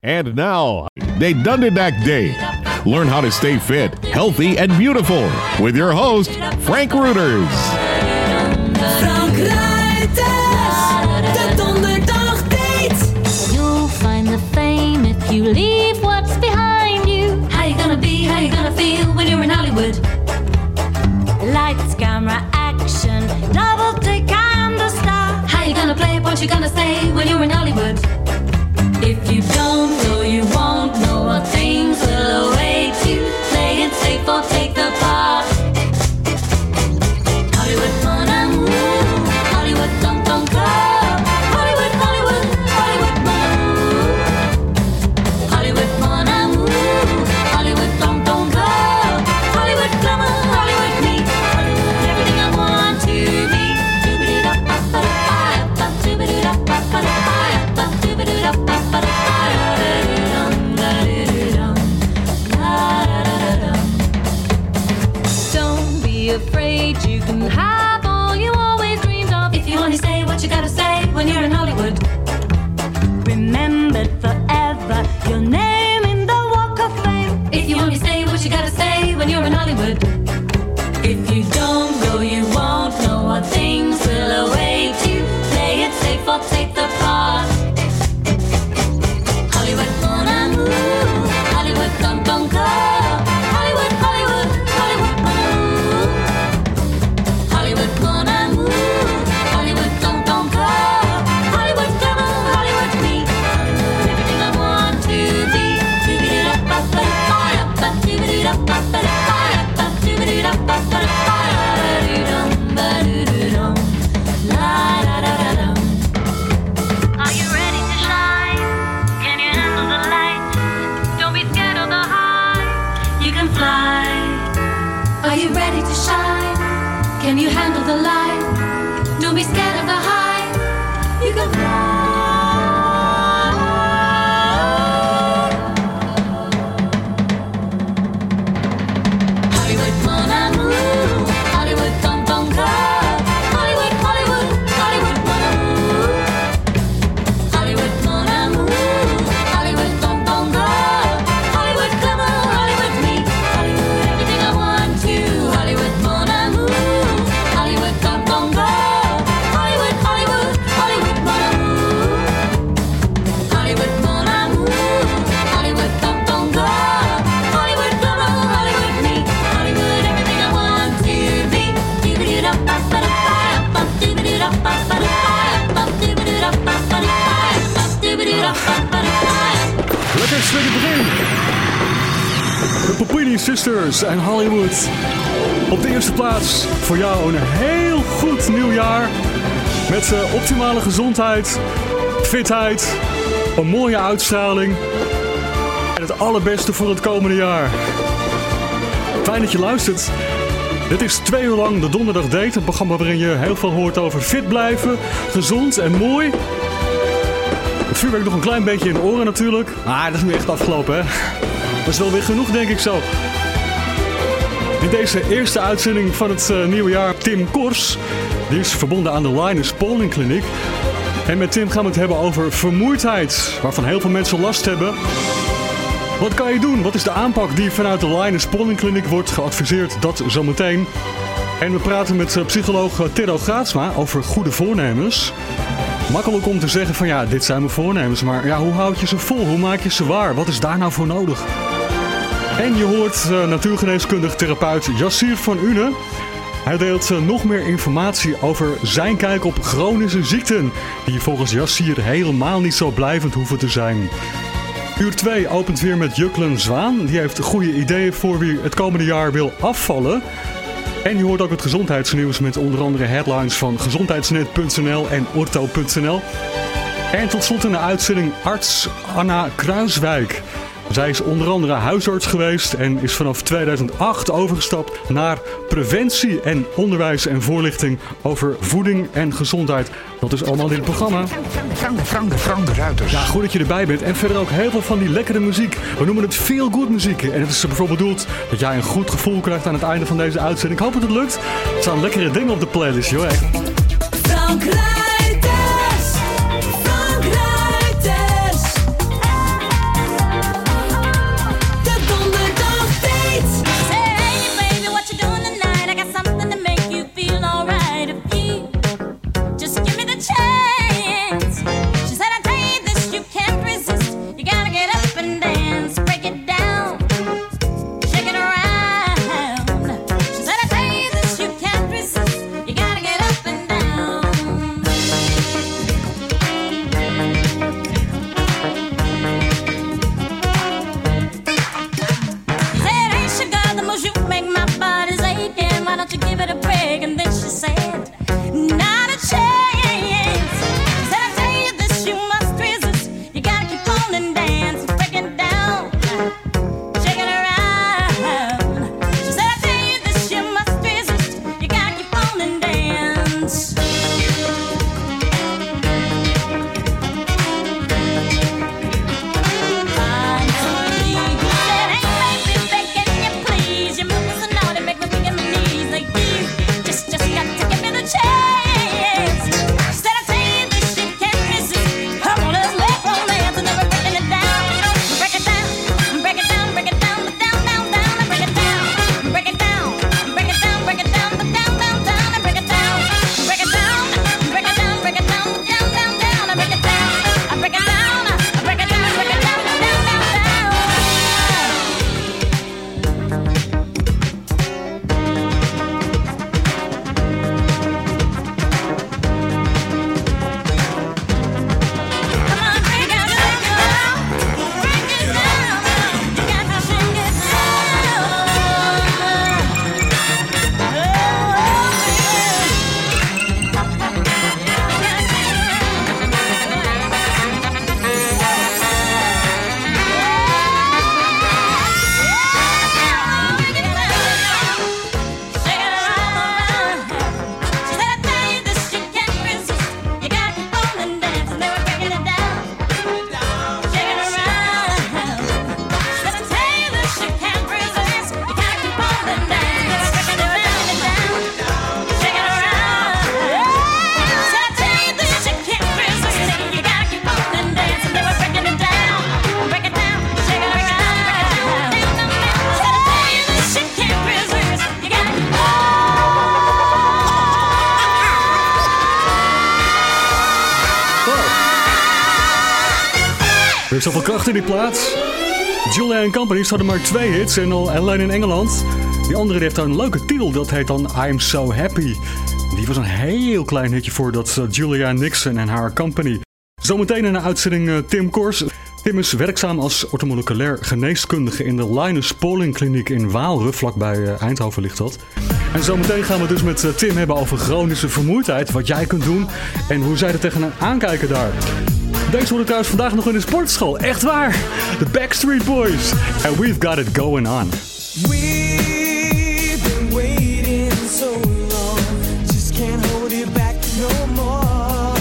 And now, they Dundedak Day. Learn how to stay fit, healthy, and beautiful with your host, Frank Roeters. Frank Ruiters, de Donderdag Date. You'll find the fame if you leave what's behind you. How you gonna be, how you gonna feel when you're in Hollywood? Lights, camera, action, double take and a star. How you gonna play, what you gonna say when you're in Hollywood? If you don't know, you won't know what things will await you. Play it safe or take the part. Hollywood, mon amour. Hollywood, don't go. Hollywood, Hollywood, Hollywood, mon amour. Hollywood, mon amour. Hollywood, don't go. Hollywood, glamour, Hollywood, me. Hollywood, everything I want to be. Doobity-da-ba-ba-da-ba-ba, doobity-da-ba-ba-da-ba, doobity-da-ba-ba-da-ba. Don't be afraid, you can have all you always dreamed of. If you only say what you gotta say when you're in Hollywood. Remembered forever, your name in the Walk of Fame. If you only say what you gotta say when you're in Hollywood. If you don't go, you won't know what things will await you. Play it safe or take the part. Hollywood, mon amour. Hollywood, don't go. Hollywood, Hollywood, Hollywood, mon amour. Hollywood, mon amour. Hollywood, don't go. Hollywood, glamour, Hollywood, me. Everything I want to be. Doobity-da-ba-ba-da-ba-da-ba, doobity-da-ba-ba-da-ba-da-ba, doobity-da-ba-ba-da-ba-da-dum-ba-doo-doo-dum. La-da-da-da-dum. Are you ready to shine? Can you handle the light? Don't be scared of the high. You can fly. Are you ready to shine? Can you handle the light? Don't be scared of the high. You can fly. Hollywood, mon amour. Hollywood, don't go. Hollywood, Hollywood, Hollywood, mon amour. Hollywood, mon amour. Hollywood, don't go. Hollywood, glamour, Hollywood, me. Hollywood, everything I want to. Hollywood, mon amour. Hollywood, don't go. Hollywood, Hollywood, Hollywood, mon amour. Hollywood, mon amour. Hollywood, don't go. Hollywood, glamour, Hollywood, me. Hollywood, everything I want to be. Doobity-da-ba-ba-da-ba-da-ba, doobity-da-ba-ba-da-ba, doobity-da-ba-ba-da-ba, doobity-da-ba-ba-da-ba. Lekker slikke begin. De Popini Sisters en Hollywood. Op de eerste plaats voor jou een heel goed nieuwjaar. Met optimale gezondheid, fitheid, een mooie uitstraling. En het allerbeste voor het komende jaar. Fijn dat je luistert. Dit is 2 uur lang de Donderdag Date. Een programma waarin je heel veel hoort over fit blijven, gezond en mooi. Het vuurwerk nog een klein beetje in de oren natuurlijk. Maar dat is nu echt afgelopen, hè. Dat is wel weer genoeg, denk ik zo. In deze eerste uitzending van het nieuwe jaar Tim Kors. Die is verbonden aan de Linus Pauling Kliniek. En met Tim gaan we het hebben over vermoeidheid. Waarvan heel veel mensen last hebben. Wat kan je doen? Wat is de aanpak die vanuit de Linus Pauling Kliniek wordt geadviseerd? Dat zometeen. En we praten met psycholoog Tero Graatsma over goede voornemens. Makkelijk om te zeggen van ja, dit zijn mijn voornemens. Maar ja, hoe houd je ze vol? Hoe maak je ze waar? Wat is daar nou voor nodig? En je hoort natuurgeneeskundig therapeut Yassir van Une. Hij deelt nog meer informatie over zijn kijk op chronische ziekten. Die volgens Yassir helemaal niet zo blijvend hoeven te zijn. Uur 2 opent weer met Juklen Zwaan. Die heeft goede ideeën voor wie het komende jaar wil afvallen. En je hoort ook het gezondheidsnieuws met onder andere headlines van gezondheidsnet.nl en orto.nl. En tot slot in de uitzending arts Anna Kruiswijk. Zij is onder andere huisarts geweest en is vanaf 2008 overgestapt naar preventie en onderwijs en voorlichting over voeding en gezondheid. Dat is allemaal in het programma. Frank de Ruiters. Ja, goed dat je erbij bent. En verder ook heel veel van die lekkere muziek. We noemen het feel-good muziek. En het is bijvoorbeeld bedoeld dat jij een goed gevoel krijgt aan het einde van deze uitzending. Ik hoop dat het lukt. Er staan lekkere dingen op de playlist, joh. Echt. Frank Ruiters. Frank Ruiters. is zoveel kracht in die plaats. Julia & Company hadden maar 2 hits en al alleen in Engeland. Die andere heeft een leuke titel, dat heet dan I'm So Happy. Die was een heel klein hitje voor dat Julia Nixon en haar company. Zometeen in de uitzending Tim Kors. Tim is werkzaam als orthomoleculair geneeskundige in de Linus Pauling Kliniek in Waalre, vlakbij Eindhoven ligt dat. En zometeen gaan we dus met Tim hebben over chronische vermoeidheid, wat jij kunt doen en hoe zij er tegenaan aankijken daar. Deze worden trouwens vandaag nog in de sportschool, echt waar! De Backstreet Boys. And we've got it going on. We've been waiting so long, just can't hold it back no more.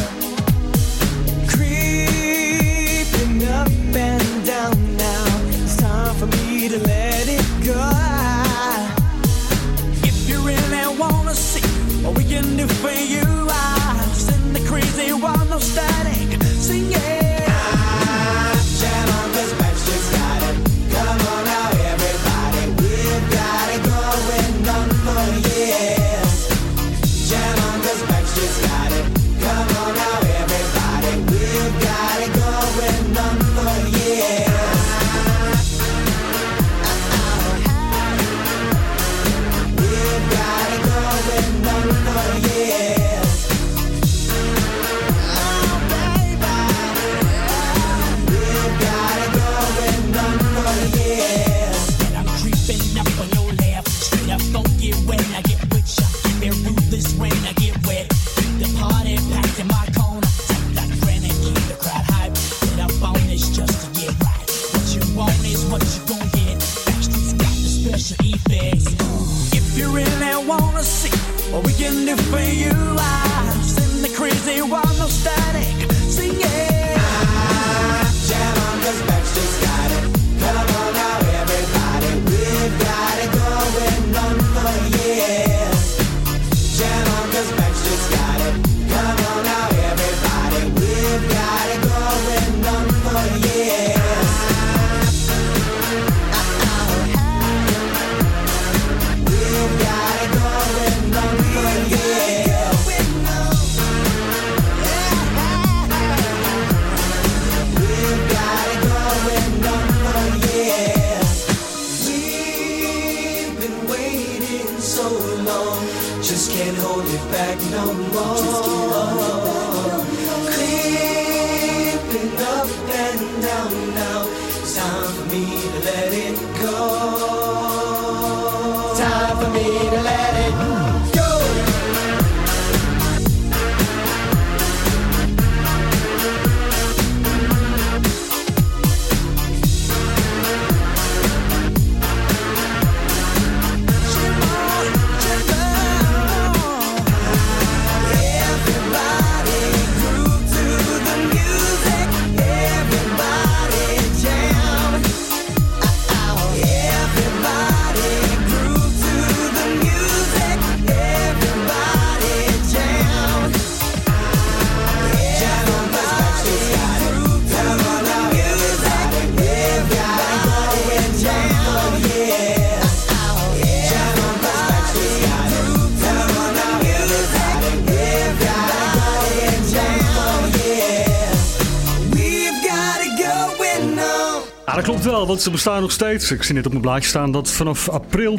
Creeping up and down now, it's time for me to let it go. If you really wanna see what we can do for you, I'll send the crazy one, no static, sing it. Dat klopt wel, want ze bestaan nog steeds. Ik zie net op mijn blaadje staan dat vanaf april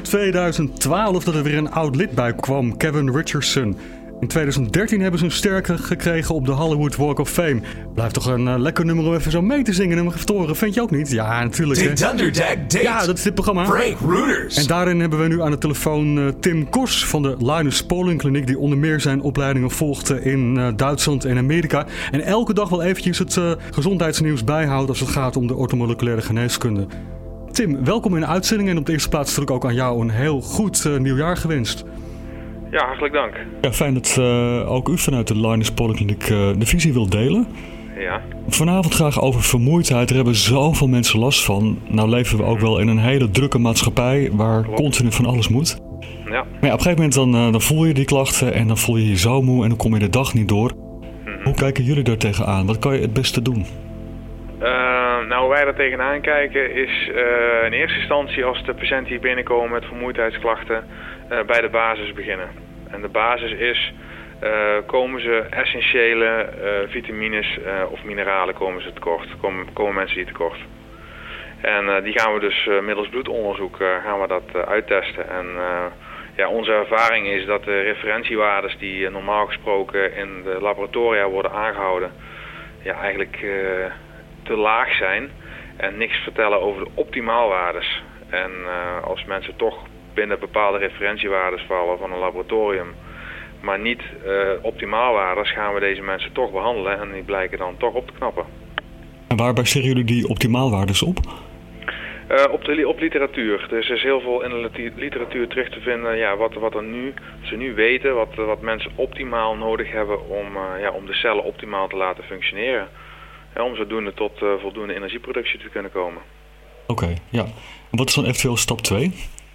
2012 dat er weer een oud lid bij kwam, Kevin Richardson. In 2013 hebben ze een ster gekregen op de Hollywood Walk of Fame. Blijft toch een lekker nummer om even zo mee te zingen en hem even te horen. Vind je ook niet? Ja, natuurlijk. De Thunderdog Date. Ja, dat is dit programma. Frank Rooters. En daarin hebben we nu aan de telefoon Tim Kors van de Linus Pauling Kliniek, die onder meer zijn opleidingen volgde in Duitsland en Amerika. En elke dag wel eventjes het gezondheidsnieuws bijhoudt als het gaat om de orthomoleculaire geneeskunde. Tim, welkom in de uitzending en op de eerste plaats natuurlijk ook aan jou een heel goed nieuwjaar gewenst. Ja, hartelijk dank. Ja, fijn dat ook u vanuit de Linus Pauling Kliniek de visie wilt delen. Ja. Vanavond graag over vermoeidheid. Er hebben zoveel mensen last van. Nou leven we ook wel in een hele drukke maatschappij waar continu van alles moet. Ja. Maar ja, op een gegeven moment dan voel je die klachten en dan voel je je zo moe en dan kom je de dag niet door. Hoe kijken jullie daar tegenaan? Wat kan je het beste doen? Nou, hoe wij daar tegenaan kijken is in eerste instantie als de patiënten hier binnenkomen met vermoeidheidsklachten bij de basis beginnen. En de basis is komen ze essentiële vitamines of mineralen komen mensen die tekort. En die gaan we dus middels bloedonderzoek gaan we dat uittesten. En onze ervaring is dat de referentiewaardes die normaal gesproken in de laboratoria worden aangehouden, eigenlijk te laag zijn en niks vertellen over de optimaalwaardes. En als mensen toch binnen bepaalde referentiewaardes vallen van een laboratorium, maar niet optimaalwaardes, gaan we deze mensen toch behandelen en die blijken dan toch op te knappen. En waar baseren jullie die optimaalwaardes op? Op literatuur. Dus er is heel veel in de literatuur terug te vinden wat ze nu weten, wat mensen optimaal nodig hebben om de cellen optimaal te laten functioneren. Om zodoende tot voldoende energieproductie te kunnen komen. Oké, ja. En wat is dan eventueel stap 2?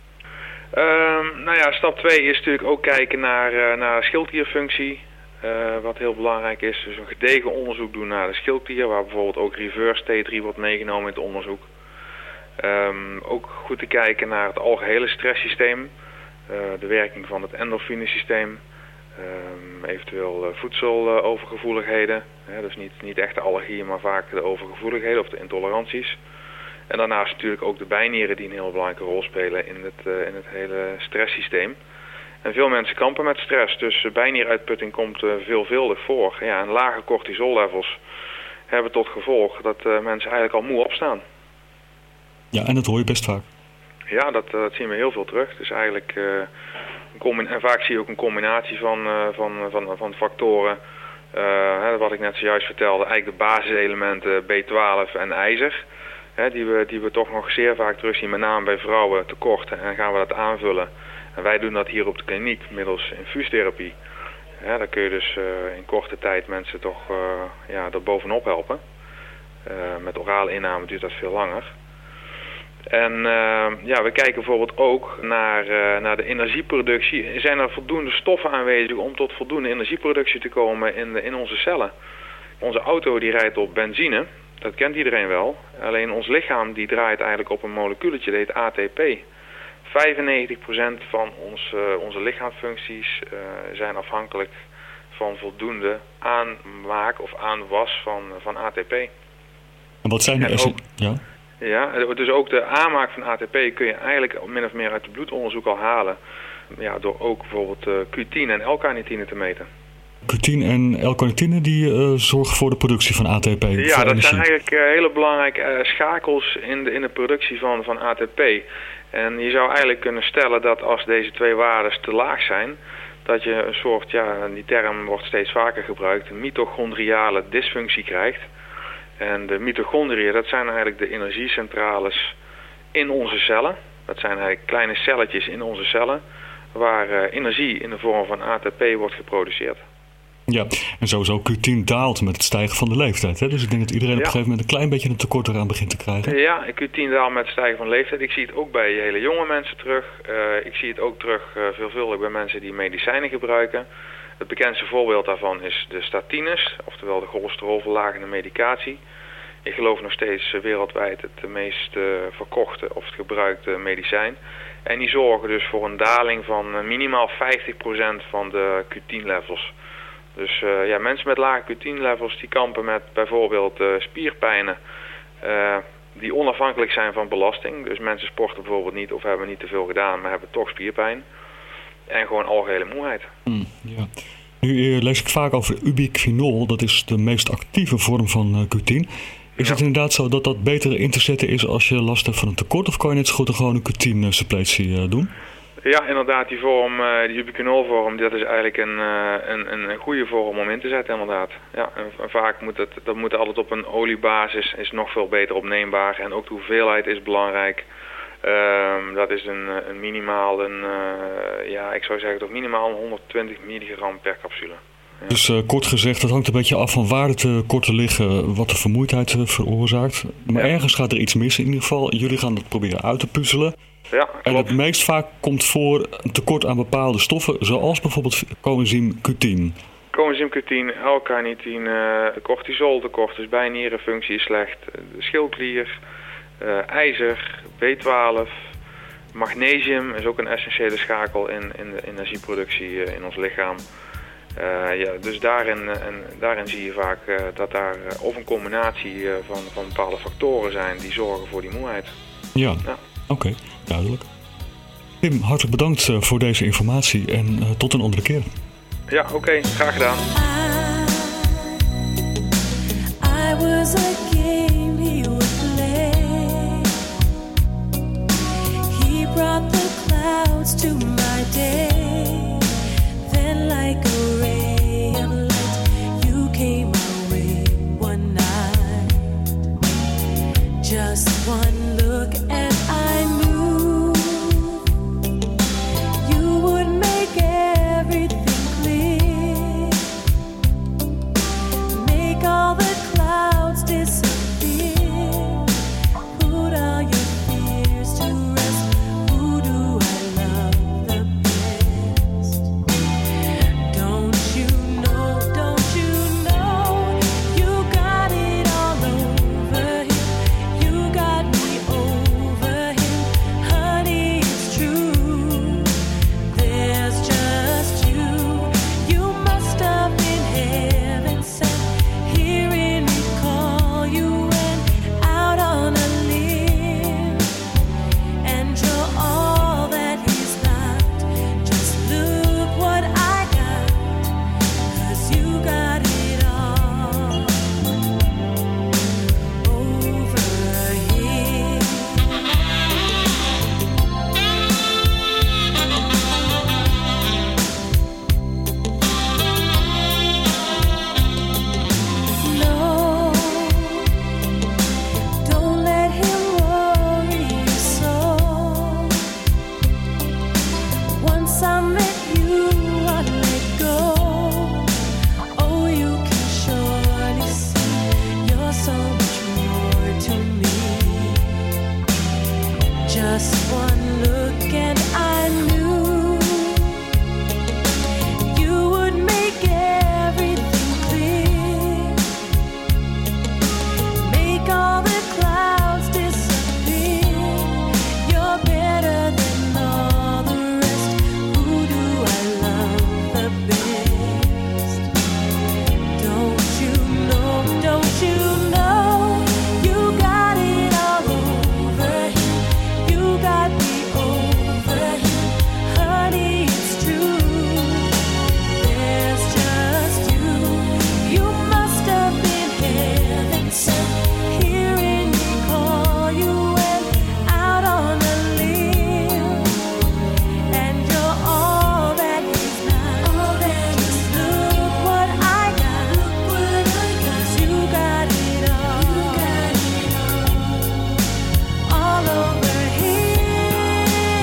Stap 2 is natuurlijk ook kijken naar schildklierfunctie. Wat heel belangrijk is. Dus een gedegen onderzoek doen naar de schildklier, waar bijvoorbeeld ook reverse T3 wordt meegenomen in het onderzoek. Ook goed te kijken naar het algehele stresssysteem, de werking van het endorfinesysteem, eventueel voedselovergevoeligheden, dus niet echt de allergieën, maar vaak de overgevoeligheden of de intoleranties. En daarnaast natuurlijk ook de bijnieren die een heel belangrijke rol spelen in het hele stresssysteem. En veel mensen kampen met stress, dus bijnieruitputting komt veelvuldig voor. Ja, en lage cortisollevels hebben tot gevolg dat mensen eigenlijk al moe opstaan. Ja, en dat hoor je best vaak. Ja, dat zien we heel veel terug. Dus eigenlijk, en vaak zie je ook een combinatie van factoren. Wat ik net zojuist vertelde, eigenlijk de basiselementen B12 en ijzer. Die we toch nog zeer vaak terugzien, met name bij vrouwen tekorten. En gaan we dat aanvullen. En wij doen dat hier op de kliniek middels infuustherapie. Dan kun je dus in korte tijd mensen toch er bovenop helpen. Met orale inname duurt dat veel langer. En we kijken bijvoorbeeld ook naar de energieproductie. Zijn er voldoende stoffen aanwezig om tot voldoende energieproductie te komen in onze cellen? Onze auto die rijdt op benzine, dat kent iedereen wel. Alleen ons lichaam die draait eigenlijk op een moleculetje, dat heet ATP. 95% van onze lichaamsfuncties zijn afhankelijk van voldoende aanmaak of aanwas van ATP. En wat zijn de Ja, dus ook de aanmaak van ATP kun je eigenlijk min of meer uit het bloedonderzoek al halen. Ja, door ook bijvoorbeeld Q10 en L-carnitine te meten. Q10 en L-carnitine die zorgen voor de productie van ATP? Ja, dat zijn eigenlijk hele belangrijke schakels in de productie van ATP. En je zou eigenlijk kunnen stellen dat als deze twee waardes te laag zijn, dat je een soort, die term wordt steeds vaker gebruikt, een mitochondriale dysfunctie krijgt. En de mitochondriën, dat zijn eigenlijk de energiecentrales in onze cellen. Dat zijn eigenlijk kleine celletjes in onze cellen, waar energie in de vorm van ATP wordt geproduceerd. Ja, en sowieso Q10 daalt met het stijgen van de leeftijd. Hè? Dus ik denk dat iedereen op een gegeven moment een klein beetje een tekort eraan begint te krijgen. Ja, Q10 daalt met het stijgen van de leeftijd. Ik zie het ook bij hele jonge mensen terug. Ik zie het ook terug veelvuldig bij mensen die medicijnen gebruiken. Het bekendste voorbeeld daarvan is de statines, oftewel de cholesterolverlagende medicatie. Ik geloof nog steeds wereldwijd het meest verkochte of het gebruikte medicijn. En die zorgen dus voor een daling van minimaal 50% van de Q10-levels. Dus mensen met lage Q10-levels die kampen met bijvoorbeeld spierpijnen die onafhankelijk zijn van belasting. Dus mensen sporten bijvoorbeeld niet of hebben niet te veel gedaan, maar hebben toch spierpijn. En gewoon algehele moeheid. Ja. Nu lees ik vaak over ubiquinol, dat is de meest actieve vorm van Q10. Is het inderdaad zo dat dat beter in te zetten is als je last hebt van een tekort, of kan je net zo goed gewoon een Q10-suppletie doen? Ja, inderdaad, die vorm, die ubiquinolvorm, dat is eigenlijk een goede vorm om in te zetten, inderdaad. Ja, en vaak moet altijd op een oliebasis, is nog veel beter opneembaar. En ook de hoeveelheid is belangrijk. Dat is een minimaal, ik zou zeggen toch minimaal 120 milligram per capsule. Ja. Dus kort gezegd, het hangt een beetje af van waar de tekorten liggen, wat de vermoeidheid veroorzaakt. Maar ergens gaat er iets mis in ieder geval. Jullie gaan dat proberen uit te puzzelen. Ja, klopt. En het meest vaak komt voor een tekort aan bepaalde stoffen, zoals bijvoorbeeld coenzym Q10. Coenzym Q10, L-carnitine, cortisoltekort, dus bijnierenfunctie is slecht, de schildklier, ijzer, B12, magnesium is ook een essentiële schakel in de energieproductie in ons lichaam. Dus daarin zie je vaak dat daar of een combinatie van bepaalde factoren zijn die zorgen voor die moeheid. Ja. Oké, duidelijk. Tim, hartelijk bedankt voor deze informatie en tot een andere keer. Ja, oké, graag gedaan. I was a game he would play. He brought the clouds to my day. Then like a ray of light, you came my way one night. Just one look and I knew you would make everything clear. Make all the clouds disappear. Put all your fears to rest. Who do I love the best? Don't you know, you got it all over him. You got me over him. Honey, it's true. There's just you. You must have been heaven sent. Hearing me call you and out on a limb. And you're all that he's not. Just look what I got. 'Cause you got it all over here. No, don't let him worry your soul. Once I met you, I let go. Oh, you can surely see you're so much more to me. Just one look and I knew you would make everything clear. Make all the clouds disappear. You're better than all the rest. Who do I love the best? Don't you know, you got it all over him. You got me over him. Honey, it's true. There's just you. You must have been heaven sent. Hearing me call you and out on a limb. And you're all that he's not. Just look what I got. 'Cause you got it all over here.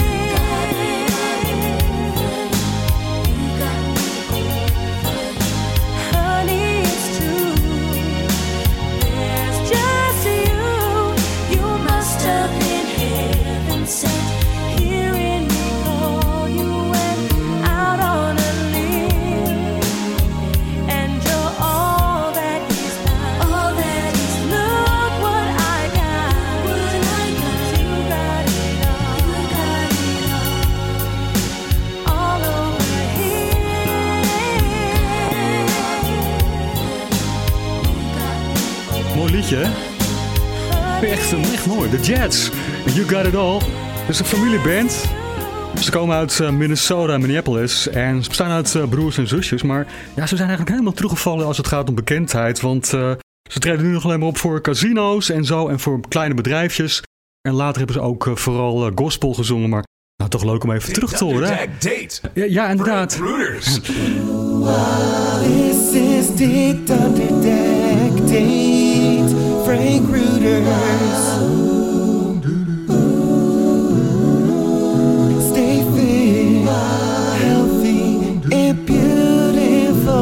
Honey, it's true. There's just you. You must have been heaven sent. Hearing me call you and out on a limb. And you're all that he's not. Look what I got. You got it all over here. Mooi liedje, hè? Echt mooi. The Jets. You Got It All. Het is een familieband. Ze komen uit Minnesota en Minneapolis. En ze bestaan uit broers en zusjes. Maar ja, ze zijn eigenlijk helemaal teruggevallen als het gaat om bekendheid. Want ze treden nu nog alleen maar op voor casino's en zo. En voor kleine bedrijfjes. En later hebben ze ook vooral gospel gezongen. Maar nou, toch leuk om even terug te horen, hè? Date. Ja, inderdaad. Rooters. This is Dick Under Deck Date, Frank Rooters. Stay fit, healthy and beautiful.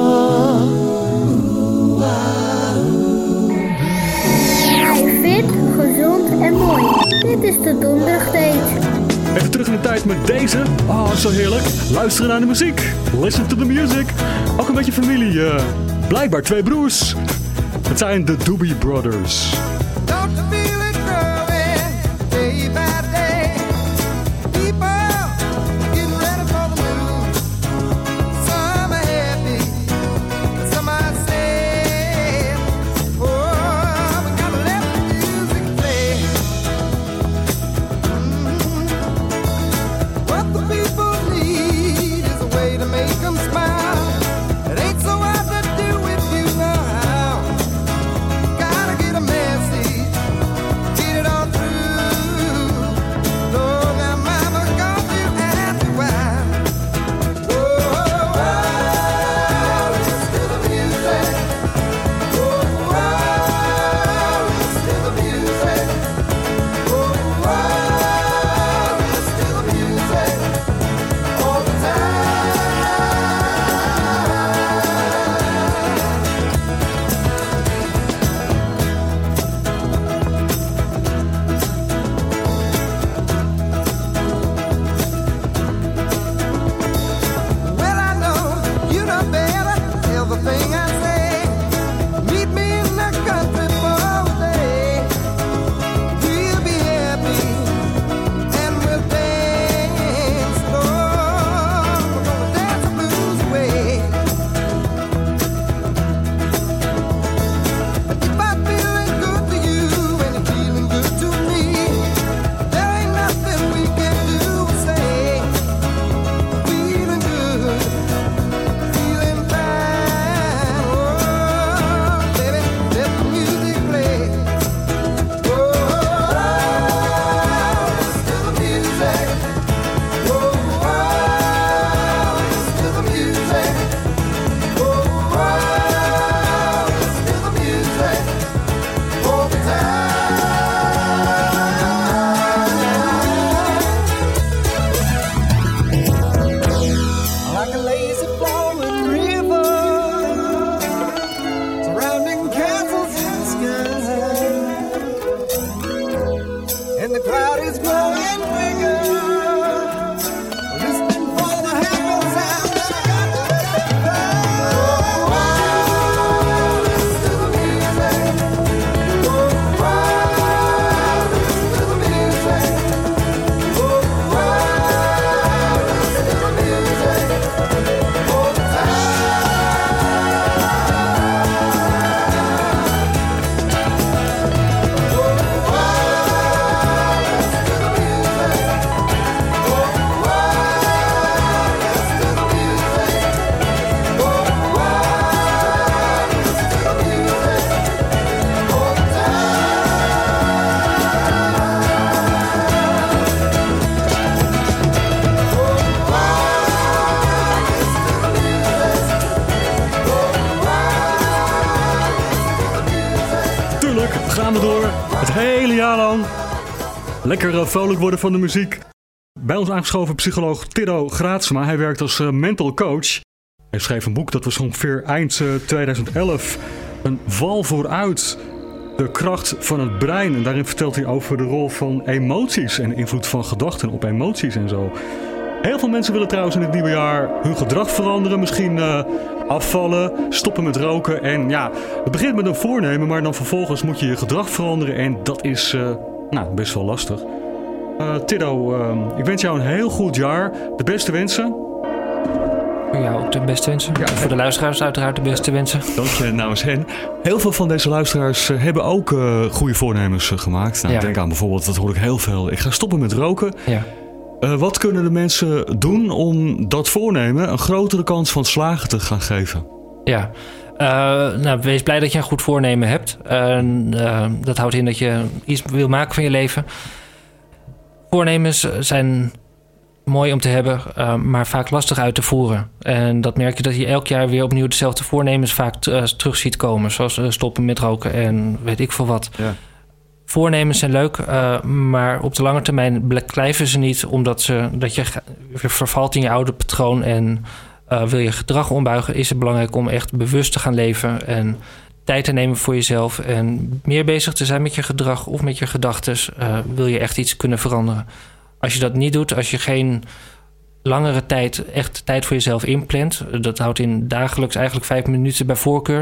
Fit, gezond en mooi. Dit is de Donderdagdate. Even terug in de tijd met deze. Oh, zo heerlijk. Luisteren naar de muziek. Listen to the music. Ook een beetje familie. Blijkbaar twee broers. Het zijn de Doobie Brothers. Don't you feel it growing day by day? People getting ready for the move. Summer happiness. is growing bigger. Listening for the happy sound that I got to listen to the music. Listen to the music. Listen to the music. All the Tuurlijk, gaan we door. Het hele jaar lang. Lekker vrolijk worden van de muziek. Bij ons aangeschoven psycholoog Tiddo Graatsma. Hij werkt als mental coach. Hij schreef een boek dat was ongeveer eind 2011. Een val vooruit. De kracht van het brein. En daarin vertelt hij over de rol van emoties en de invloed van gedachten op emoties en zo. Heel veel mensen willen trouwens in het nieuwe jaar hun gedrag veranderen. Misschien afvallen, stoppen met roken. En ja, het begint met een voornemen, maar dan vervolgens moet je je gedrag veranderen. En dat is best wel lastig. Tiddo, ik wens jou een heel goed jaar. De beste wensen. Voor jou ook de beste wensen. Ja, voor de luisteraars uiteraard de beste wensen. Dank je namens hen. Heel veel van deze luisteraars hebben ook goede voornemens gemaakt. Nou, denk aan bijvoorbeeld, dat hoor ik heel veel. Ik ga stoppen met roken. Ja. Wat kunnen de mensen doen om dat voornemen een grotere kans van slagen te gaan geven? Ja, wees blij dat je een goed voornemen hebt. Dat houdt in dat je iets wil maken van je leven. Voornemens zijn mooi om te hebben, maar vaak lastig uit te voeren. En dat merk je dat je elk jaar weer opnieuw dezelfde voornemens vaak terug ziet komen. Zoals stoppen met roken en weet ik veel wat. Ja. Voornemens zijn leuk, maar op de lange termijn blijven ze niet, omdat je vervalt in je oude patroon en wil je gedrag ombuigen, is het belangrijk om echt bewust te gaan leven en tijd te nemen voor jezelf en meer bezig te zijn met je gedrag of met je gedachten. Wil je echt iets kunnen veranderen. Als je dat niet doet, als je geen langere tijd voor jezelf inplant, dat houdt in dagelijks eigenlijk 5 minuten bij voorkeur,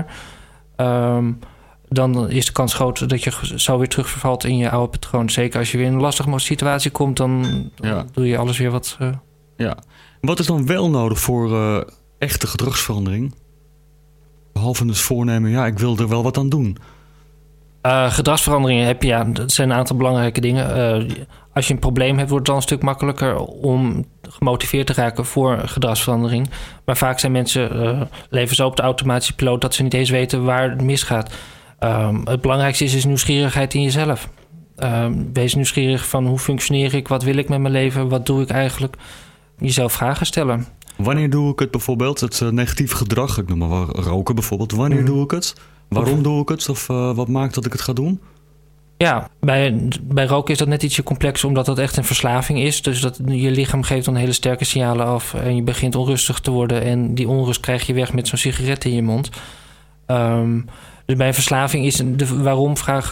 dan is de kans groot dat je zo weer terugvervalt in je oude patroon. Zeker als je weer in een lastige situatie komt, dan doe je alles weer wat. Ja. Wat is dan wel nodig voor echte gedragsverandering? Behalve het voornemen, ik wil er wel wat aan doen. Gedragsveranderingen dat zijn een aantal belangrijke dingen. Als je een probleem hebt, wordt het dan een stuk makkelijker om gemotiveerd te raken voor gedragsverandering. Maar vaak zijn mensen leven zo op de automatische piloot dat ze niet eens weten waar het misgaat. Het belangrijkste is nieuwsgierigheid in jezelf. Wees nieuwsgierig van hoe functioneer ik, wat wil ik met mijn leven, wat doe ik eigenlijk. Jezelf vragen stellen. Wanneer doe ik het bijvoorbeeld, het negatieve gedrag, ik noem maar roken bijvoorbeeld. Wanneer doe ik het? Waarom doe ik het? Of wat maakt dat ik het ga doen? Ja, bij roken is dat net ietsje complex, omdat dat echt een verslaving is. Dus dat je lichaam geeft dan hele sterke signalen af en je begint onrustig te worden. En die onrust krijg je weg met zo'n sigaret in je mond. Dus bij een verslaving is de waarom-vraag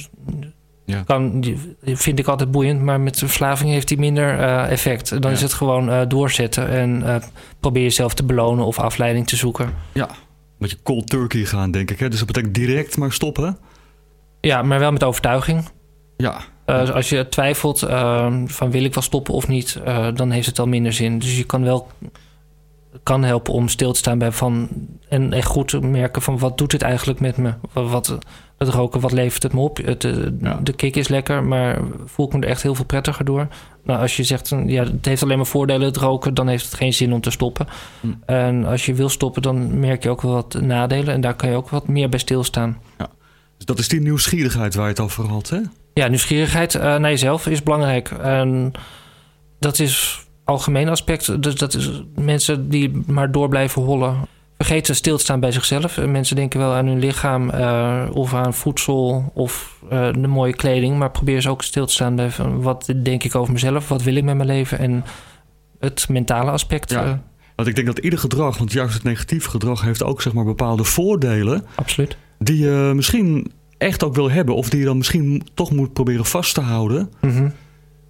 vind ik altijd boeiend. Maar met een verslaving heeft die minder effect. Dan is het gewoon doorzetten en probeer jezelf te belonen of afleiding te zoeken. Ja, een beetje cold turkey gaan, denk ik. Hè? Dus dat betekent direct maar stoppen. Ja, maar wel met overtuiging. Ja. Als je twijfelt van wil ik wel stoppen of niet, dan heeft het al minder zin. Dus je kan helpen om stil te staan bij en echt goed te merken van wat doet het eigenlijk met me? Het roken, wat levert het me op? De kick is lekker, maar voel ik me er echt heel veel prettiger door. Nou, als je zegt, het heeft alleen maar voordelen het roken, dan heeft het geen zin om te stoppen. En als je wil stoppen, dan merk je ook wel wat nadelen en daar kan je ook wat meer bij stilstaan. Ja. Dus dat is die nieuwsgierigheid waar je het over had, hè? Ja, nieuwsgierigheid naar jezelf is belangrijk. En dat is algemeen aspect. Dus dat is mensen die maar door blijven hollen. Vergeten stil te staan bij zichzelf. Mensen denken wel aan hun lichaam of aan voedsel of de mooie kleding. Maar probeer eens ook stil te staan bij wat denk ik over mezelf? Wat wil ik met mijn leven? En het mentale aspect. Ja, want ik denk dat ieder gedrag, want juist het negatieve gedrag heeft ook zeg maar bepaalde voordelen. Absoluut. Die je misschien echt ook wil hebben. Of die je dan misschien toch moet proberen vast te houden. Mm-hmm.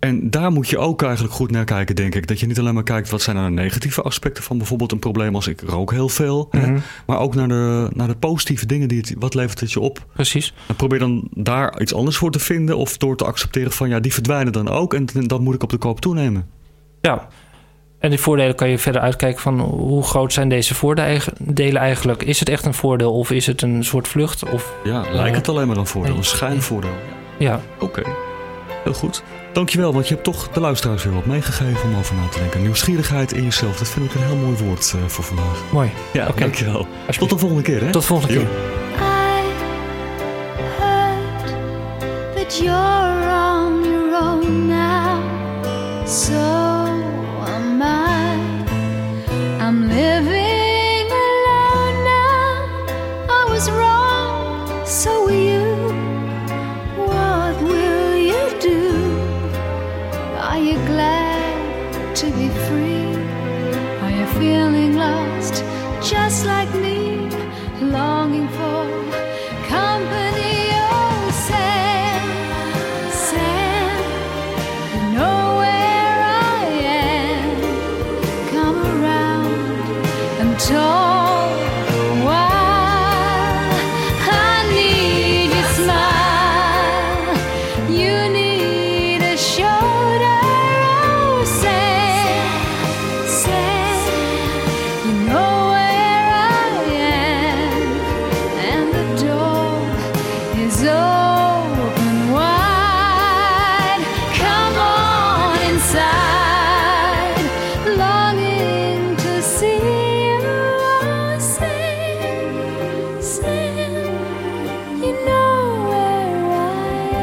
En daar moet je ook eigenlijk goed naar kijken, denk ik. Dat je niet alleen maar kijkt wat zijn nou de negatieve aspecten van bijvoorbeeld een probleem als ik rook heel veel. Hè? Maar ook naar de positieve dingen. Wat levert het je op? Precies. En probeer dan daar iets anders voor te vinden. Of door te accepteren van ja, die verdwijnen dan ook. En dat moet ik op de koop toenemen. Ja. En die voordelen kan je verder uitkijken van hoe groot zijn deze voordelen eigenlijk? Is het echt een voordeel of is het een soort vlucht? Of, lijkt het alleen maar een voordeel, een schijnvoordeel. Ja. Oké, heel goed. Dankjewel, want je hebt toch de luisteraars weer wat meegegeven om over na te denken. Nieuwsgierigheid in jezelf, dat vind ik een heel mooi woord voor vandaag. Mooi. Ja, dankjewel. Tot de volgende keer, hè? Tot de volgende keer. I heard that you're on your own now, so am I. I'm living alone now. I was wrong, so were you. What will you do? Are you glad to be free? Are you feeling lost, just like me, longing for company? Oh, Sam, Sam, you know where I am. Come around and talk a while. I need your smile. You need a shoulder. Oh, Sam, Sam, you know where I am. And the door is open wide. Come on inside, longing to see you. Oh, Sam, Sam, you know where I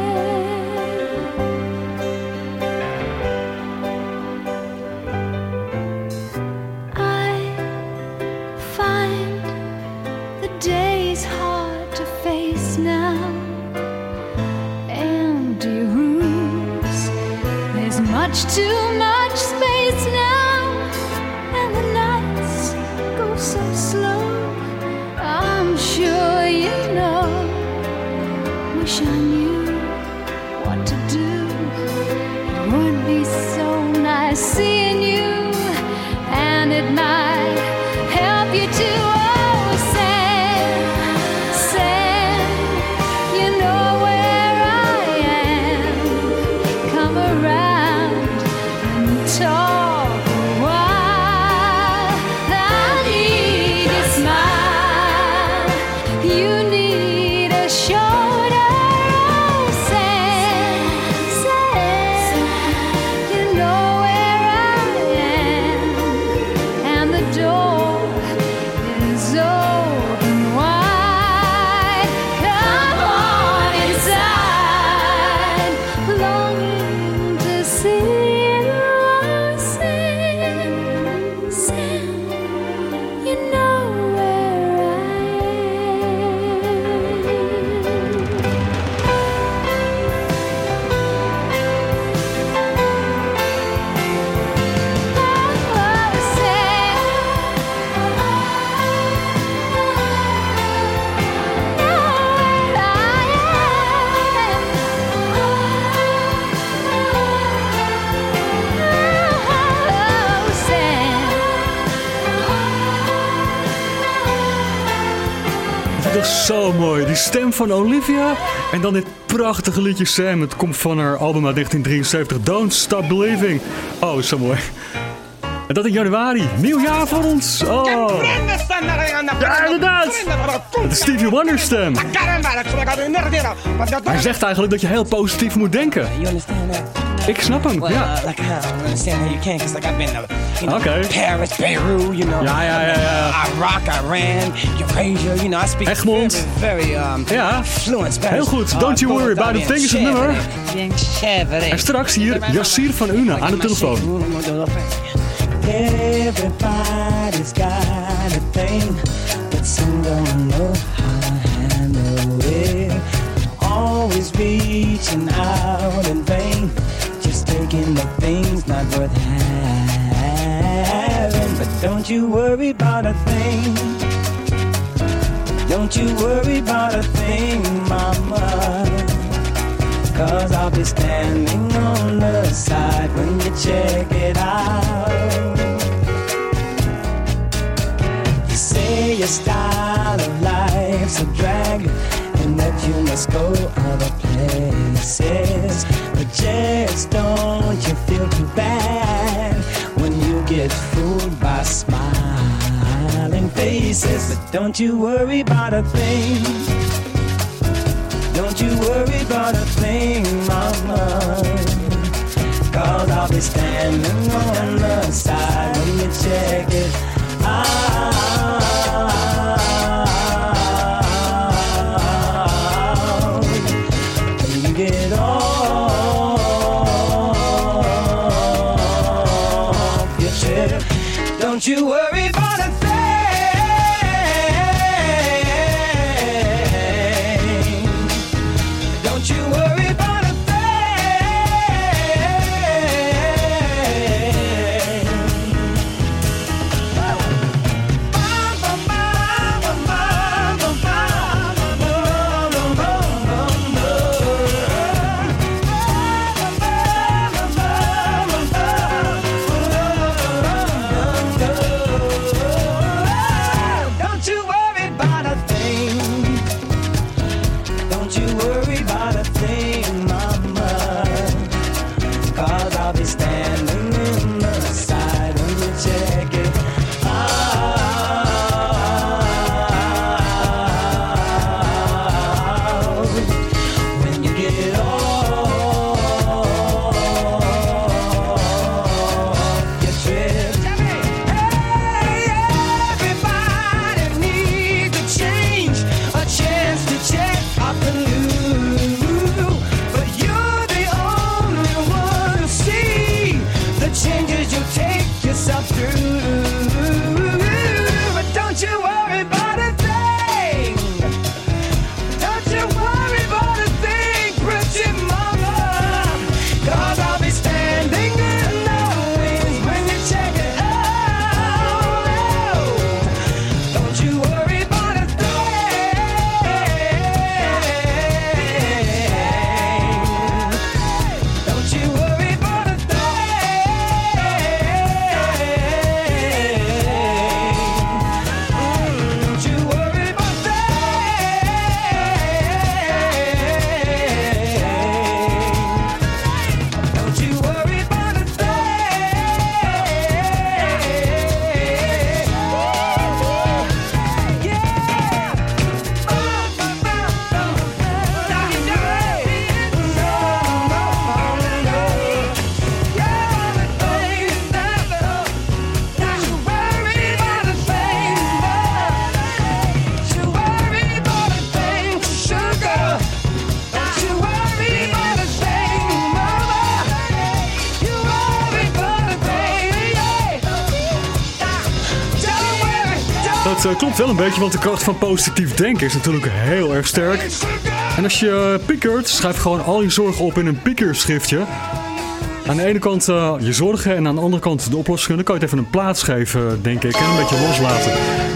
am. I find the day's hard to face now. Empty rooms, there's much too much space now, and the nights go so slow. I'm sure you know. Wish I knew what to do. It would be so nice seeing you, and it might help you too. Oh, Sam, Sam, you know where I am. Come around and talk a while. I need your smile. You need a shoulder. Oh, Sam, Sam, you know where I am. And the door is open wide. Come on inside, longing to see you. Oh, Sam, Sam, you know where I Dat is zo mooi. Die stem van Olivia. En dan dit prachtige liedje Sam. Het komt van haar album uit 1973. Don't Stop Believing. Oh, zo mooi. En dat in januari. Nieuw jaar voor ons. Oh. Ja, inderdaad. Het is Stevie Wonder's stem. Hij zegt eigenlijk dat je heel positief moet denken. Ik snap hem, ja. Oké. Paris, Beirut, you know. Ja. Iraq, Iran, Eurasia, you know. I speak Egmond. very fluent Spanish. Heel goed. Don't you worry about a thing is het nummer. En straks hier Yassir van Una aan de telefoon. Everybody's got a thing, but some don't know how to handle it. Always reaching out in vain, just taking the things not worth having. But don't you worry about a thing. Don't you worry about a thing, mama, 'cause I'll be standing on the side when you check it out. You say your style of life's a drag and that you must go other places, but just don't you feel too bad when you get fooled by smiling faces. But don't you worry about a thing. Don't you worry about a thing, mama, 'cause I'll be standing on the side when you check it out. When you get off your trip, don't you worry about a thing. Don't you worry about a Don't you worry about a thing. Don't you worry about a thing, mama, 'cause I'll be standing in the side when you check it out. When you get off your trip. Hey, everybody needs a change, a chance to check up the new. But you're the only one to see the changes you take yourself through. But don't you worry about a thing. Don't you worry about a thing, pretty mama, 'cause I'll be standing in the wings when you check it out. Don't you worry about a thing. Don't you worry about a thing. Don't you worry about a thing. Don't you worry about a Dat klopt wel een beetje, want de kracht van positief denken is natuurlijk heel erg sterk. En als je piekert, schrijf gewoon al je zorgen op in een piekerschriftje. Aan de ene kant je zorgen en aan de andere kant de oplossingen. Dan kan je het even een plaats geven, denk ik, en een beetje loslaten.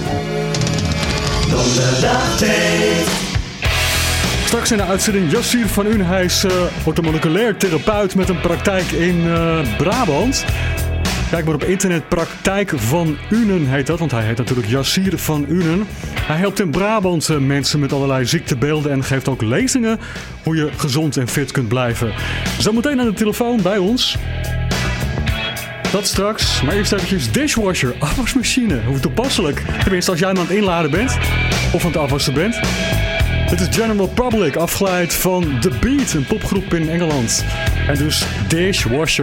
Straks in de uitzending Yassir van Unen. Hij is orthomoleculair therapeut met een praktijk in Brabant. Kijk maar op internet, Praktijk van Unen heet dat, want hij heet natuurlijk Yassir van Unen. Hij helpt in Brabant mensen met allerlei ziektebeelden en geeft ook lezingen hoe je gezond en fit kunt blijven. Zometeen aan de telefoon bij ons. Dat straks, maar eerst eventjes dishwasher, afwasmachine. Hoe toepasselijk. Tenminste, als jij hem aan het inladen bent of aan het afwassen bent. Het is General Public, afgeleid van The Beat, een popgroep in Engeland. En dus dishwasher.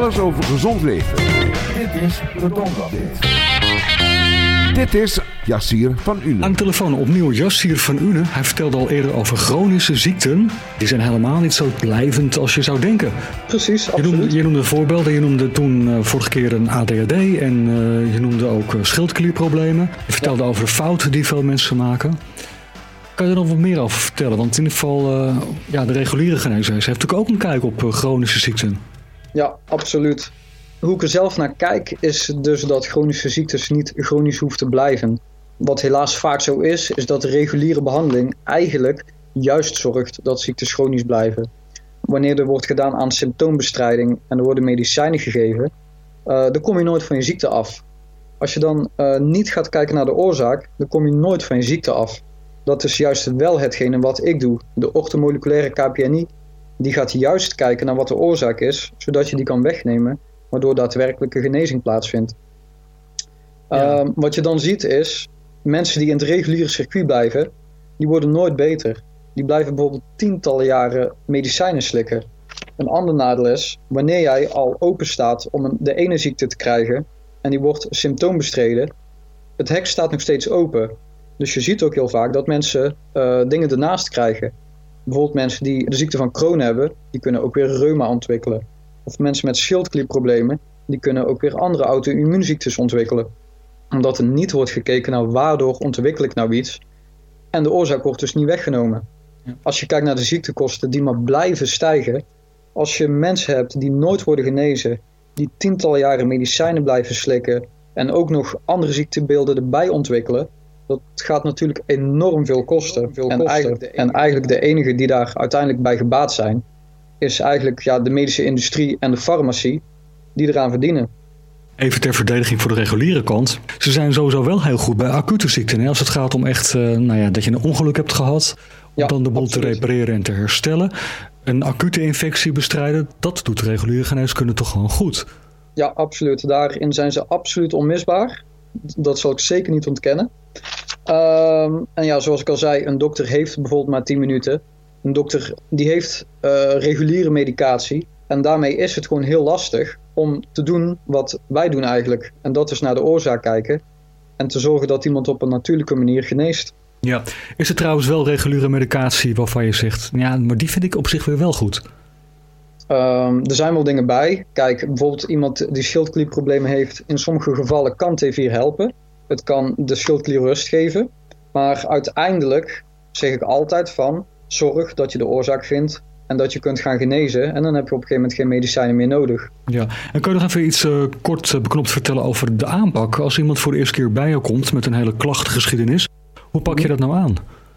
Alles over gezond leven. Dit is de Donderdagdate. Dit is Yassir van Une. Aan de telefoon opnieuw Yassir van Une. Hij vertelde al eerder over chronische ziekten. Die zijn helemaal niet zo blijvend als je zou denken. Precies, absoluut. Je noemde voorbeelden. Je noemde toen vorige keer een ADHD. En je noemde ook schildklierproblemen. Je vertelde over de fouten die veel mensen maken. Kan je er nog wat meer over vertellen? Want in ieder geval, de reguliere geneesheer heeft natuurlijk ook een kijk op chronische ziekten. Ja, absoluut. Hoe ik er zelf naar kijk is dus dat chronische ziektes niet chronisch hoeven te blijven. Wat helaas vaak zo is dat de reguliere behandeling eigenlijk juist zorgt dat ziektes chronisch blijven. Wanneer er wordt gedaan aan symptoombestrijding en er worden medicijnen gegeven, dan kom je nooit van je ziekte af. Als je dan niet gaat kijken naar de oorzaak, dan kom je nooit van je ziekte af. Dat is juist wel hetgene wat ik doe. De orthomoleculaire KPNI, die gaat juist kijken naar wat de oorzaak is, zodat je die kan wegnemen, waardoor daadwerkelijke genezing plaatsvindt. Ja. Wat je dan ziet is, mensen die in het reguliere circuit blijven, die worden nooit beter. Die blijven bijvoorbeeld tientallen jaren medicijnen slikken. Een ander nadeel is, wanneer jij al open staat om de ene ziekte te krijgen en die wordt symptoombestreden, het hek staat nog steeds open. Dus je ziet ook heel vaak dat mensen dingen ernaast krijgen. Bijvoorbeeld mensen die de ziekte van Crohn hebben, die kunnen ook weer reuma ontwikkelen. Of mensen met schildklierproblemen, die kunnen ook weer andere auto-immuunziektes ontwikkelen. Omdat er niet wordt gekeken naar waardoor ontwikkel ik nou iets. En de oorzaak wordt dus niet weggenomen. Ja. Als je kijkt naar de ziektekosten die maar blijven stijgen. Als je mensen hebt die nooit worden genezen, die tientallen jaren medicijnen blijven slikken en ook nog andere ziektebeelden erbij ontwikkelen, dat gaat natuurlijk enorm veel kosten. En eigenlijk de enige die daar uiteindelijk bij gebaat zijn, is eigenlijk de medische industrie en de farmacie die eraan verdienen. Even ter verdediging voor de reguliere kant. Ze zijn sowieso wel heel goed bij acute ziekten. Hè? Als het gaat om echt dat je een ongeluk hebt gehad, om dan de boel te repareren en te herstellen. Een acute infectie bestrijden, dat doet de reguliere geneeskunde toch gewoon goed. Ja, absoluut. Daarin zijn ze absoluut onmisbaar. Dat zal ik zeker niet ontkennen. En zoals ik al zei, een dokter heeft bijvoorbeeld maar 10 minuten. Een dokter die heeft reguliere medicatie. En daarmee is het gewoon heel lastig om te doen wat wij doen eigenlijk. En dat is naar de oorzaak kijken. En te zorgen dat iemand op een natuurlijke manier geneest. Ja, is er trouwens wel reguliere medicatie waarvan je zegt, ja, maar die vind ik op zich weer wel goed? Er zijn wel dingen bij. Kijk, bijvoorbeeld iemand die schildklierproblemen heeft. In sommige gevallen kan T4 helpen. Het kan de schildklier rust geven. Maar uiteindelijk zeg ik altijd van, zorg dat je de oorzaak vindt en dat je kunt gaan genezen. En dan heb je op een gegeven moment geen medicijnen meer nodig. Ja, en kun je nog even iets kort beknopt vertellen over de aanpak? Als iemand voor de eerste keer bij je komt met een hele klachtgeschiedenis, hoe pak je dat nou aan?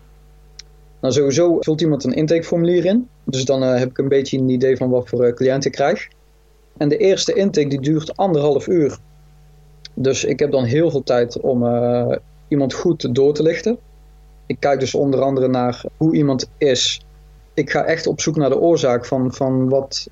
Nou, sowieso vult iemand een intakeformulier in. Dus dan heb ik een beetje een idee van wat voor cliënt ik krijg. En de eerste intake die duurt 1,5 uur. Dus ik heb dan heel veel tijd om iemand goed door te lichten. Ik kijk dus onder andere naar hoe iemand is. Ik ga echt op zoek naar de oorzaak van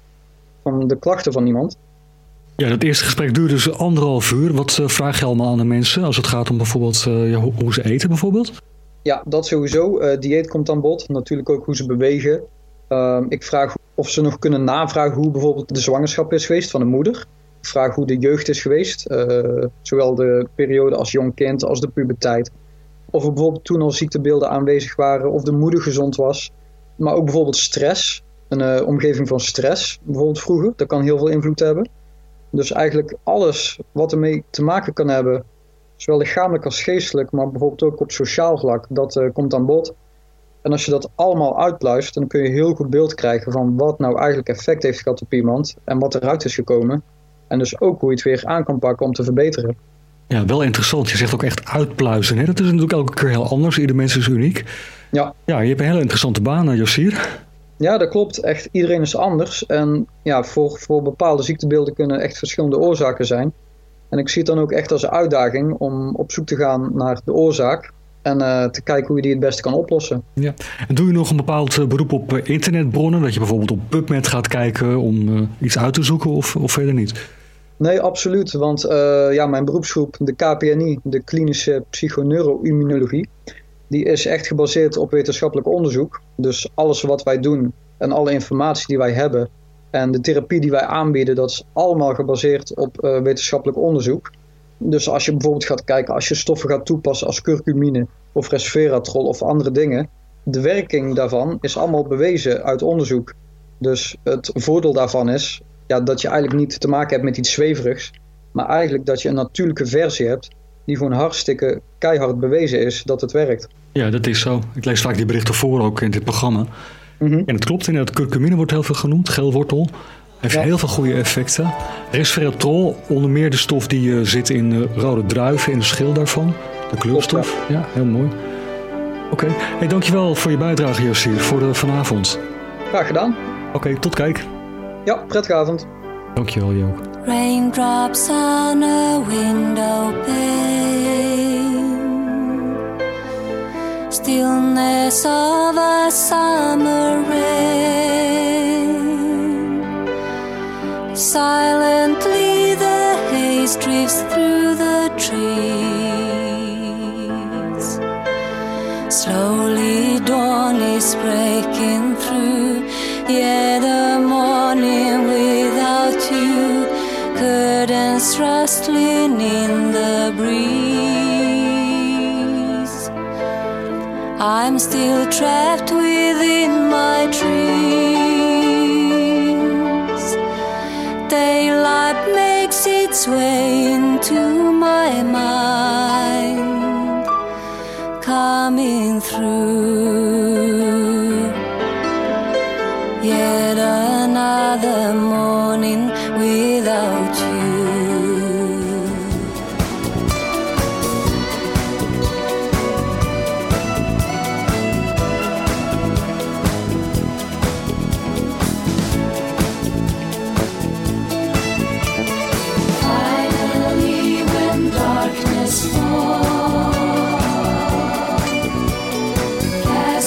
de klachten van iemand. Ja, dat eerste gesprek duurt dus 1,5 uur. Wat vraag je allemaal aan de mensen als het gaat om bijvoorbeeld hoe ze eten bijvoorbeeld? Ja, dat sowieso. Dieet komt aan bod. Natuurlijk ook hoe ze bewegen. Ik vraag of ze nog kunnen navragen hoe bijvoorbeeld de zwangerschap is geweest van de moeder. Ik vraag hoe de jeugd is geweest. Zowel de periode als jong kind als de puberteit. Of er bijvoorbeeld toen al ziektebeelden aanwezig waren. Of de moeder gezond was. Maar ook bijvoorbeeld stress. Een omgeving van stress. Bijvoorbeeld vroeger. Dat kan heel veel invloed hebben. Dus eigenlijk alles wat ermee te maken kan hebben. Zowel lichamelijk als geestelijk. Maar bijvoorbeeld ook op sociaal vlak. Dat komt aan bod. En als je dat allemaal uitpluist. Dan kun je een heel goed beeld krijgen van wat nou eigenlijk effect heeft gehad op iemand. En wat eruit is gekomen. En dus ook hoe je het weer aan kan pakken om te verbeteren. Ja, wel interessant. Je zegt ook echt uitpluizen. Hè? Dat is natuurlijk elke keer heel anders. Ieder mens is uniek. Ja. Ja, je hebt een hele interessante baan, Yassir. Ja, dat klopt. Echt, iedereen is anders. En ja, voor bepaalde ziektebeelden kunnen echt verschillende oorzaken zijn. En ik zie het dan ook echt als een uitdaging om op zoek te gaan naar de oorzaak. En te kijken hoe je die het beste kan oplossen. Ja. En doe je nog een bepaald beroep op internetbronnen? Dat je bijvoorbeeld op PubMed gaat kijken om iets uit te zoeken of verder niet? Nee, absoluut. Want mijn beroepsgroep, de KPNI, de klinische psychoneuroimmunologie, die is echt gebaseerd op wetenschappelijk onderzoek. Dus alles wat wij doen en alle informatie die wij hebben, En de therapie die wij aanbieden, dat is allemaal gebaseerd op wetenschappelijk onderzoek. Dus als je bijvoorbeeld gaat kijken, als je stoffen gaat toepassen als curcumine of resveratrol of andere dingen, de werking daarvan is allemaal bewezen uit onderzoek. Dus het voordeel daarvan is dat je eigenlijk niet te maken hebt met iets zweverigs, maar eigenlijk dat je een natuurlijke versie hebt die gewoon hartstikke keihard bewezen is dat het werkt. Ja, dat is zo. Ik lees vaak die berichten voor ook in dit programma. En het klopt inderdaad, curcumine wordt heel veel genoemd, geelwortel. Heeft heel veel goede effecten. Resveratrol, onder meer de stof die zit in rode druiven, in de schil daarvan. De kleurstof. Ja, heel mooi. Oké. Hey, dankjewel voor je bijdrage, Yassir, voor vanavond. Graag gedaan. Oké, tot kijk. Ja, prettige avond. Dankjewel, Jo. Raindrops on a window pane, stillness of a summer rain. Silently the haze drifts through the trees. Slowly dawn is breaking through, yet a morning without you. Curtains rustling in the breeze. I'm still trapped within my dreams. Daylight makes its way into my mind, coming through. Yet another morning without you. Finally, when darkness falls,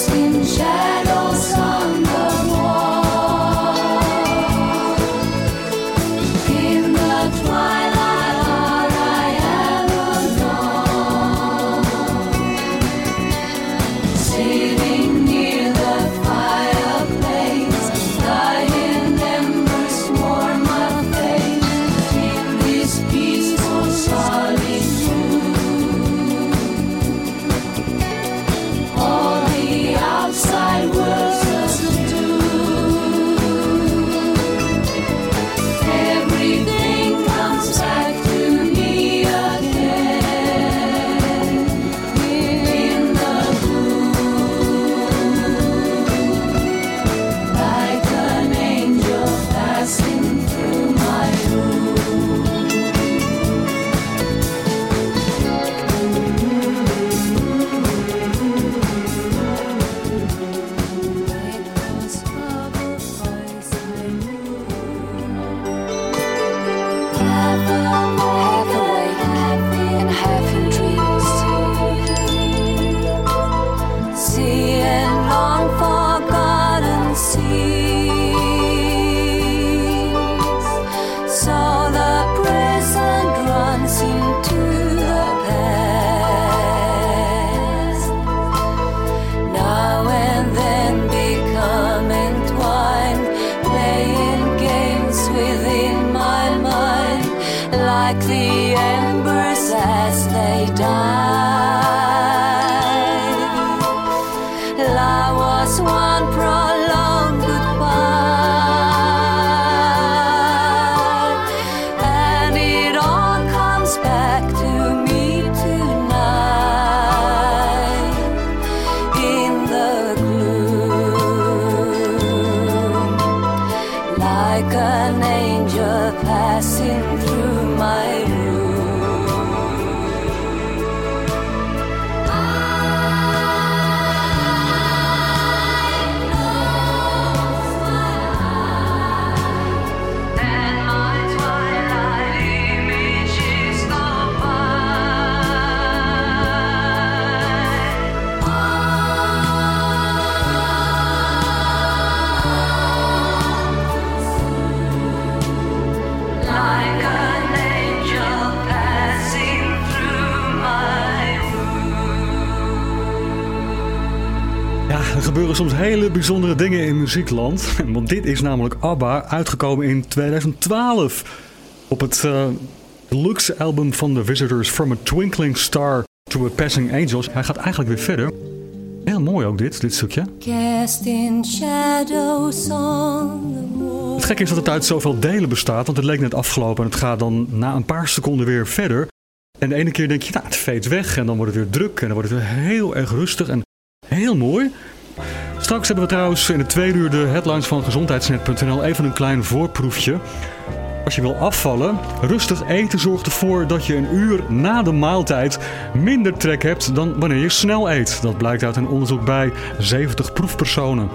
Ja, er gebeuren soms hele bijzondere dingen in muziekland. Want dit is namelijk ABBA, uitgekomen in 2012. Op het deluxe album van The Visitors, From a Twinkling Star to a Passing Angels. Hij gaat eigenlijk weer verder. Heel mooi ook dit stukje. Cast in shadows on the wall. Het gekke is dat het uit zoveel delen bestaat, want het leek net afgelopen en het gaat dan na een paar seconden weer verder. En de ene keer denk je, nou, het veet weg en dan wordt het weer druk en dan wordt het weer heel erg rustig en heel mooi. Straks hebben we trouwens in de tweede uur de headlines van gezondheidsnet.nl even een klein voorproefje. Als je wil afvallen, rustig eten zorgt ervoor dat je een uur na de maaltijd minder trek hebt dan wanneer je snel eet. Dat blijkt uit een onderzoek bij 70 proefpersonen.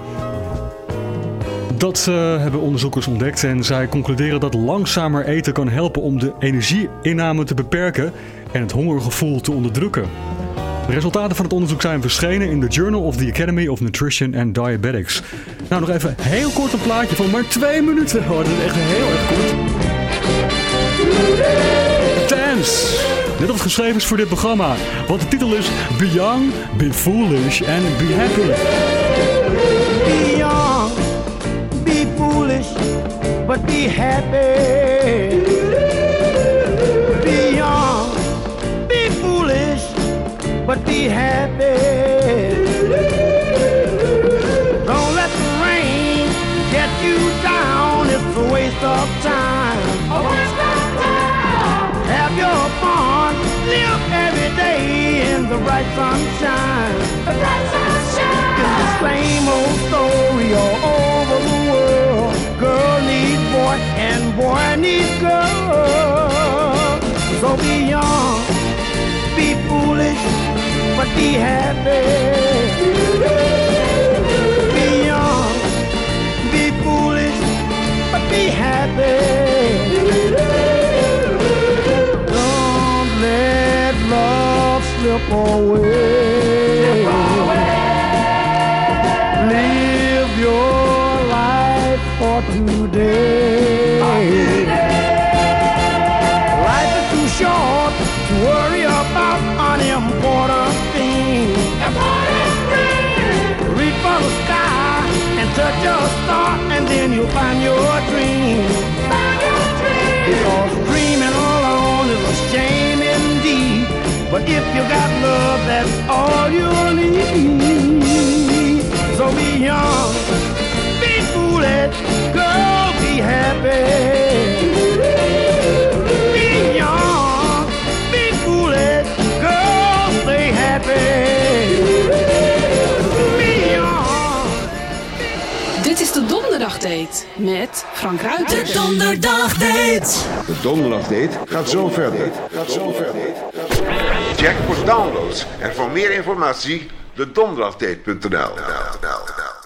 Dat hebben onderzoekers ontdekt en zij concluderen dat langzamer eten kan helpen om de energieinname te beperken en het hongergevoel te onderdrukken. De resultaten van het onderzoek zijn verschenen in de Journal of the Academy of Nutrition and Diabetics. Nou, nog even heel kort een plaatje van maar 2 minuten. Oh, dat is echt heel erg kort. Dance! Net als het geschreven is voor dit programma. Want de titel is Be Young, Be Foolish and Be Happy. Be young, be foolish, but be happy. Be young, be foolish, but be happy. Don't let the rain get you down, it's a waste of time. A waste of time. Have your fun, live every day in the bright sunshine. The bright sunshine. It's the same old story all over the world. Girl needs boy and boy needs girl. So be young, be foolish, but be happy. Be young, be foolish, but be happy. Don't let love slip away. Live your life for today. Life is too short to worry about unimportant things. Reach for the sky and touch your star, and then you'll find your dream. Because dreaming alone is a shame indeed. But if you got love, that's all you'll need. So be young, be foolish, girl, be happy. Be young, be foolish, girl, stay happy. Be young. Dit is de Donderdagdate met Frank Ruiter. De Donderdagdate. De Donderdagdate gaat zo verder. Check voor downloads en voor meer informatie de donderdagdate.nl.